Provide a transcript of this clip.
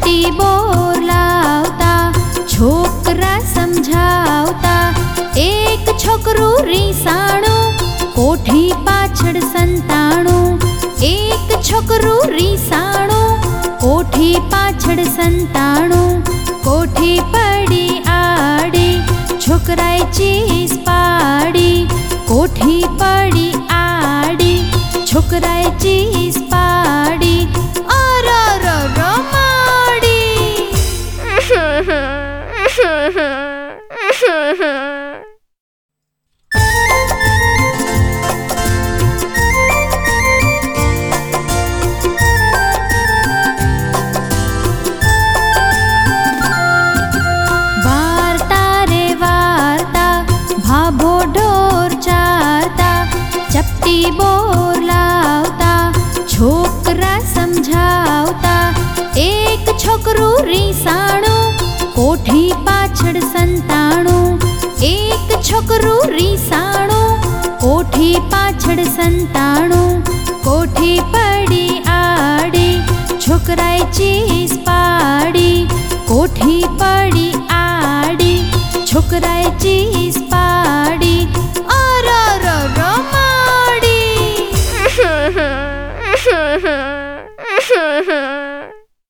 ચપટી બોલાવતા છોકરા સમજાવતા, એક છોકરું રીસાણું કોઠી પાછળ સંતાણું, એક છોકરું રીસાણું કોઠી પાછળ સંતાણું. કોઠી પડી આડી છોકરાએ ચીસ પાડી, કોઠી પડી આડી છોકરાએ ચીસ પાડી, અરરર માડી. વાર્તા રે વાર્તા ભાભો ઢોર ચારતા, ચપટી બોલાવતા છોકરા સમજાવતા, એક છોકરું રીસાણું કોઠી પાછળ સંતાણું, એક છોકરું રીસાણું કોઠી પાછળ સંતાણું. કોઠી પડી આડી છોકરાએ ચીસ પાડી, કોઠી પડી આડી છોકરાએ ચીસ